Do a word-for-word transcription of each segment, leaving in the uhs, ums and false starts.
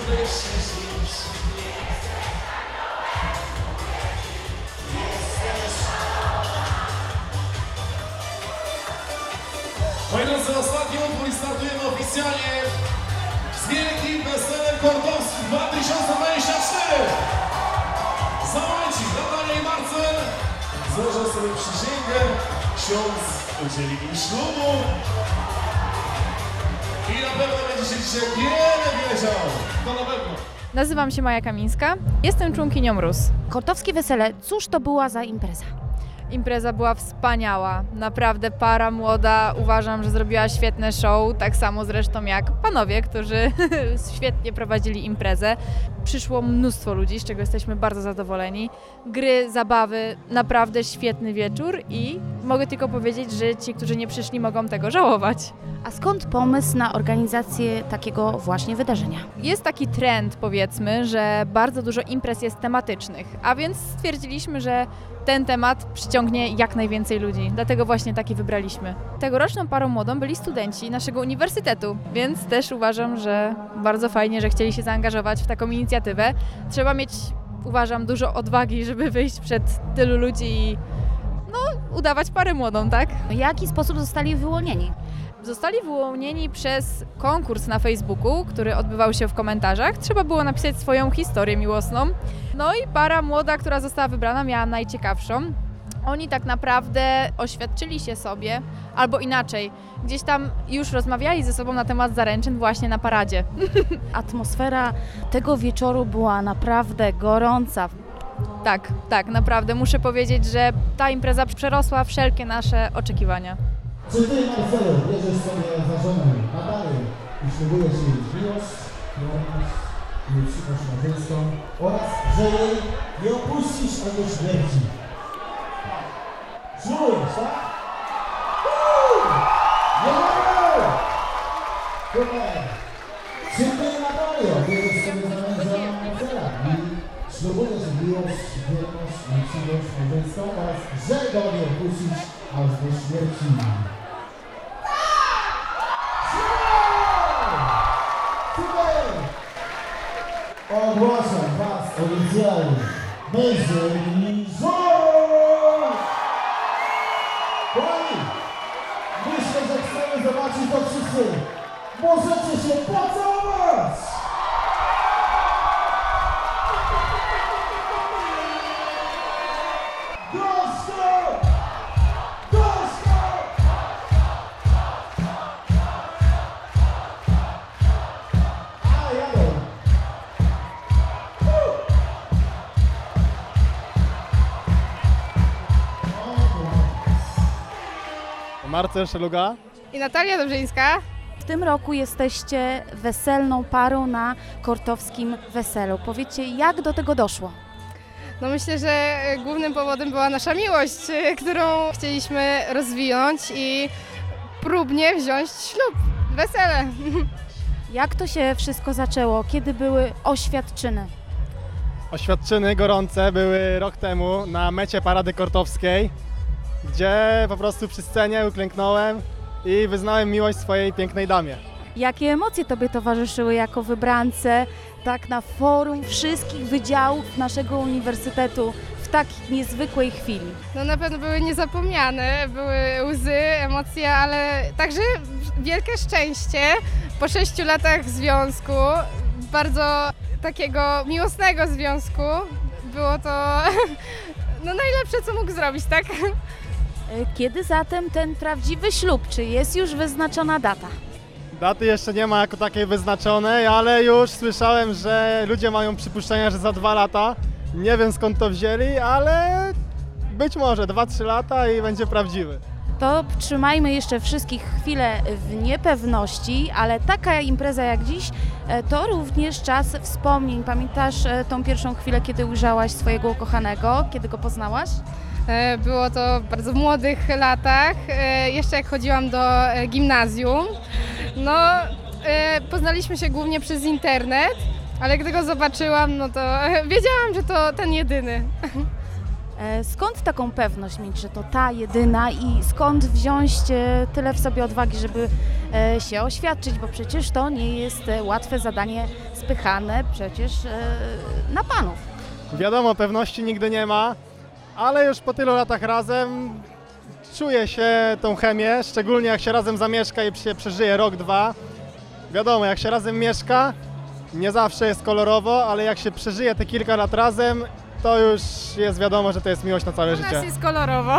Moi drodzy, ostatni utwór i startujemy oficjalnie z Wielkim Weselem Kortowskim dwa tysiące dwudziesty czwarty. Za momencik Natalia i Marcel złożą sobie przysięgę, ksiądz udzieli im ślubu i na pewno będzie się dzisiaj wiele, wiele działo. To na pewno. Nazywam się Maja Kamińska, jestem członkinią M R U S. Kortowskie Wesele, cóż to była za impreza? Impreza była wspaniała, naprawdę para młoda, uważam, że zrobiła świetne show, tak samo zresztą jak panowie, którzy świetnie prowadzili imprezę. Przyszło mnóstwo ludzi, z czego jesteśmy bardzo zadowoleni. Gry, zabawy, naprawdę świetny wieczór i mogę tylko powiedzieć, że ci, którzy nie przyszli, mogą tego żałować. A skąd pomysł na organizację takiego właśnie wydarzenia? Jest taki trend, powiedzmy, że bardzo dużo imprez jest tematycznych, a więc stwierdziliśmy, że ten temat przyciągnie jak najwięcej ludzi. Dlatego właśnie taki wybraliśmy. Tegoroczną parą młodą byli studenci naszego uniwersytetu, więc też uważam, że bardzo fajnie, że chcieli się zaangażować w taką inicjatywę. Trzeba mieć, uważam, dużo odwagi, żeby wyjść przed tylu ludzi i no, udawać parę młodą, tak? W jaki sposób zostali wyłonieni? Zostali wyłonieni przez konkurs na Facebooku, który odbywał się w komentarzach. Trzeba było napisać swoją historię miłosną. No i para młoda, która została wybrana, miała najciekawszą. Oni tak naprawdę oświadczyli się sobie, albo inaczej, gdzieś tam już rozmawiali ze sobą na temat zaręczyn właśnie na paradzie. Atmosfera tego wieczoru była naprawdę gorąca. Tak, tak, naprawdę muszę powiedzieć, że ta impreza przerosła wszelkie nasze oczekiwania. Czy ty, Marcelu, bierzesz sobie za żonę Natalię i ślubujesz jej miłość, wierność i przyszłość małżeńską oraz, że jej nie opuścisz aż do śmierci? Ślubujesz, tak? Jedziemy! Super! Czy ty, Natalio, bierzesz sobie za męża Marcela i ślubujesz miłość, wierność i przyszłość małżeńską oraz, że go nie opuścisz aż do śmierci? Ogłaszam was oficjalnie mężem i żoną! Kochani, myślę, że chcemy zobaczyć to wszyscy. Możecie się pocałować! Gorzko! Gorzko! A, jadą! Marcel Szeluga. I Natalia Dobrzyńska. W tym roku jesteście weselną parą na kortowskim weselu. Powiedzcie, jak do tego doszło? No myślę, że głównym powodem była nasza miłość, którą chcieliśmy rozwinąć i próbnie wziąć ślub, wesele. Jak to się wszystko zaczęło? Kiedy były oświadczyny? Oświadczyny gorące były rok temu na mecie Parady Kortowskiej, gdzie po prostu przy scenie uklęknąłem i wyznałem miłość swojej pięknej damie. Jakie emocje Tobie towarzyszyły jako wybrance, tak na forum wszystkich wydziałów naszego uniwersytetu w tak niezwykłej chwili? No na pewno były niezapomniane, były łzy, emocje, ale także wielkie szczęście po sześciu latach związku, bardzo takiego miłosnego związku. Było to no najlepsze, co mógł zrobić, tak? Kiedy zatem ten prawdziwy ślub? Czy jest już wyznaczona data? Daty jeszcze nie ma jako takiej wyznaczonej, ale już słyszałem, że ludzie mają przypuszczenia, że za dwa lata. Nie wiem skąd to wzięli, ale być może dwa trzy lata i będzie prawdziwy. To trzymajmy jeszcze wszystkich chwilę w niepewności, ale taka impreza jak dziś to również czas wspomnień. Pamiętasz tą pierwszą chwilę, kiedy ujrzałaś swojego ukochanego, kiedy go poznałaś? Było to w bardzo młodych latach, jeszcze jak chodziłam do gimnazjum. No, poznaliśmy się głównie przez internet, ale gdy go zobaczyłam, no to wiedziałam, że to ten jedyny. Skąd taką pewność mieć, że to ta jedyna i skąd wziąć tyle w sobie odwagi, żeby się oświadczyć, bo przecież to nie jest łatwe zadanie spychane przecież e, na panów. Wiadomo, pewności nigdy nie ma, ale już po tylu latach razem czuje się tą chemię, szczególnie jak się razem zamieszka i się przeżyje rok, dwa. Wiadomo, jak się razem mieszka, nie zawsze jest kolorowo, ale jak się przeżyje te kilka lat razem, to już jest wiadomo, że to jest miłość na całe U życie. nas jest kolorowo.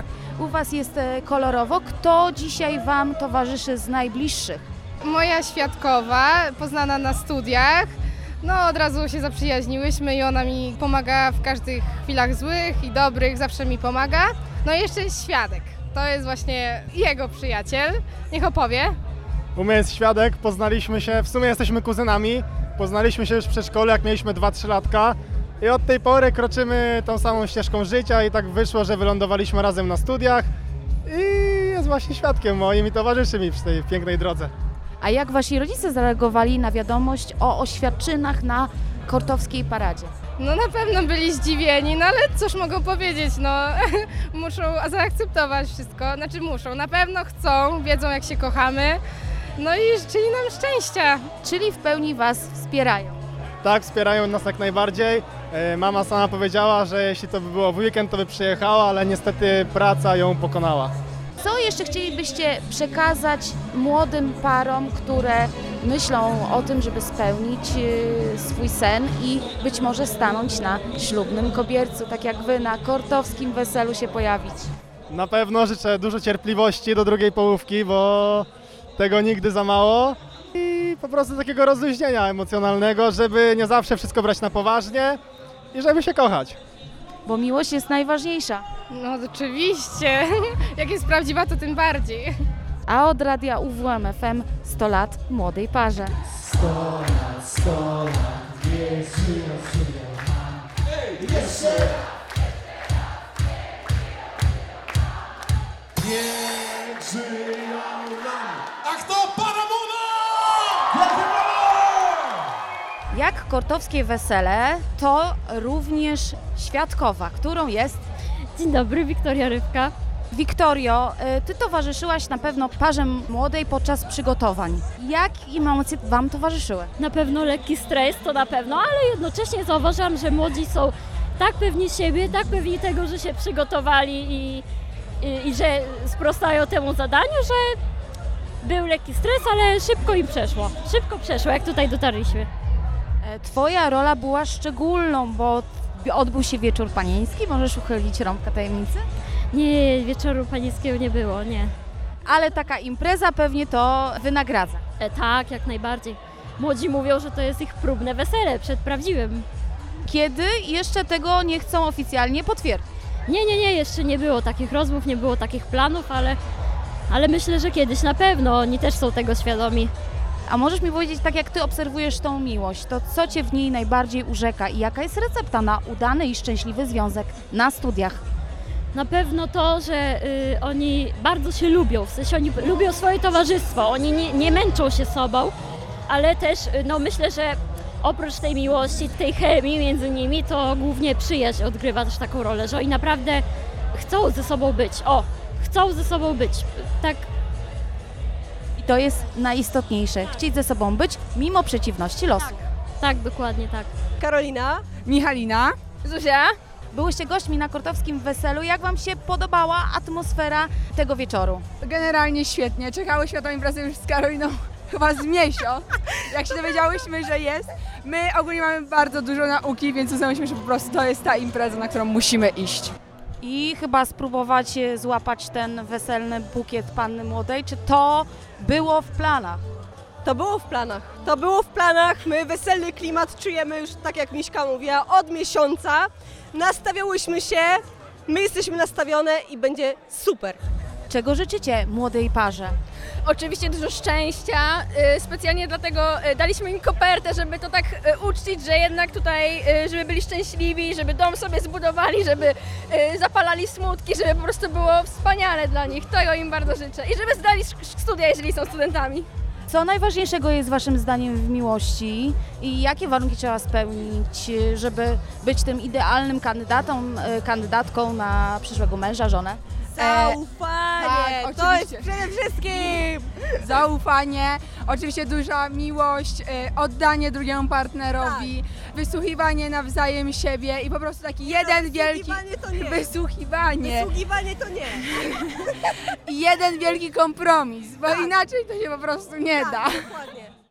U Was jest e, kolorowo. Kto dzisiaj Wam towarzyszy z najbliższych? Moja świadkowa, poznana na studiach, no od razu się zaprzyjaźniłyśmy i ona mi pomaga w każdych chwilach złych i dobrych, zawsze mi pomaga. No i jeszcze jest świadek, to jest właśnie jego przyjaciel, niech opowie. U mnie jest świadek, poznaliśmy się, w sumie jesteśmy kuzynami, poznaliśmy się już w przedszkolu, jak mieliśmy dwa trzy latka i od tej pory kroczymy tą samą ścieżką życia i tak wyszło, że wylądowaliśmy razem na studiach i jest właśnie świadkiem moim i towarzyszy mi w tej pięknej drodze. A jak Wasi rodzice zareagowali na wiadomość o oświadczynach na kortowskiej paradzie? No na pewno byli zdziwieni, no ale cóż mogą powiedzieć, no muszą zaakceptować wszystko, znaczy muszą, na pewno chcą, wiedzą jak się kochamy, no i życzyli nam szczęścia. Czyli w pełni Was wspierają. Tak, wspierają nas jak najbardziej. E, Mama sama powiedziała, że jeśli to by było w weekend, to by przyjechała, ale niestety praca ją pokonała. Co jeszcze chcielibyście przekazać młodym parom, które myślą o tym, żeby spełnić e, swój sen i być może stanąć na ślubnym kobiercu, tak jak Wy na kortowskim weselu się pojawić? Na pewno życzę dużo cierpliwości do drugiej połówki, bo tego nigdy za mało i po prostu takiego rozluźnienia emocjonalnego, żeby nie zawsze wszystko brać na poważnie i żeby się kochać. Bo miłość jest najważniejsza. No oczywiście, jak jest prawdziwa to tym bardziej. A od radia U W M F M sto lat młodej parze. sto lat, sto lat, niech żyją, żyją nam. Jeszcze! Niech żyją nam. A kto? Para młoda! Jak kortowskie wesele, to również świadkowa, którą jest Dzień dobry, Wiktoria Rybka. Wiktorio. y, Ty towarzyszyłaś na pewno parze młodej podczas przygotowań. Jak emocje Wam towarzyszyły? Na pewno lekki stres, to na pewno, ale jednocześnie zauważam, że młodzi są tak pewni siebie, tak pewni tego, że się przygotowali i, i, i że sprostają temu zadaniu, że był lekki stres, ale szybko im przeszło. Szybko przeszło, jak tutaj dotarliśmy. E, Twoja rola była szczególną, bo odbył się wieczór panieński. Możesz uchylić rąbka tajemnicy? Nie, wieczoru panieńskiego nie było, nie. Ale taka impreza pewnie to wynagradza. E, tak, jak najbardziej. Młodzi mówią, że to jest ich próbne wesele przed prawdziwym. Kiedy jeszcze tego nie chcą oficjalnie potwierdzić. Nie, nie, nie, jeszcze nie było takich rozmów, nie było takich planów, ale, ale myślę, że kiedyś na pewno oni też są tego świadomi. A możesz mi powiedzieć, tak jak Ty obserwujesz tą miłość, to co Cię w niej najbardziej urzeka i jaka jest recepta na udany i szczęśliwy związek na studiach? Na pewno to, że y, oni bardzo się lubią, w sensie oni lubią swoje towarzystwo, oni nie, nie męczą się sobą, ale też y, no myślę, że oprócz tej miłości, tej chemii między nimi, to głównie przyjaźń odgrywa też taką rolę, że oni naprawdę chcą ze sobą być, o, chcą ze sobą być, tak. I to jest najistotniejsze, chcieć ze sobą być mimo przeciwności losu. Tak, dokładnie tak. Karolina. Michalina. Zuzia. Byłyście gośćmi na kortowskim weselu. Jak Wam się podobała atmosfera tego wieczoru? Generalnie świetnie. Czekałyśmy na tą imprezę już z Karoliną chyba z miesiąc. Jak się dowiedziałyśmy, że jest. My ogólnie mamy bardzo dużo nauki, więc uznałyśmy, że po prostu to jest ta impreza, na którą musimy iść. I chyba spróbować e, złapać ten weselny bukiet panny młodej. Czy to było w planach? To było w planach. To było w planach. My weselny klimat czujemy już, tak jak Miśka mówiła, od miesiąca. Nastawiałyśmy się, my jesteśmy nastawione i będzie super. Czego życzycie młodej parze? Oczywiście dużo szczęścia, y, specjalnie dlatego y, daliśmy im kopertę, żeby to tak y, uczcić, że jednak tutaj, y, żeby byli szczęśliwi, żeby dom sobie zbudowali, żeby y, zapalali smutki, żeby po prostu było wspaniale dla nich. To ja im bardzo życzę i żeby zdali sz- studia, jeżeli są studentami. Co najważniejszego jest Waszym zdaniem w miłości i jakie warunki trzeba spełnić, żeby być tym idealnym kandydatą, e, kandydatką na przyszłego męża, żonę? Zaufanie. Tak, to jest oczywiście. przede wszystkim! Zaufanie, oczywiście duża miłość, y, oddanie drugiemu partnerowi, wysłuchiwanie nawzajem siebie i po prostu taki jeden wielki... Wysłuchiwanie to nie. Wysłuchiwanie. Wysługiwanie to nie. I jeden wielki kompromis, bo Tak. inaczej to się po prostu nie Tak, da. dokładnie.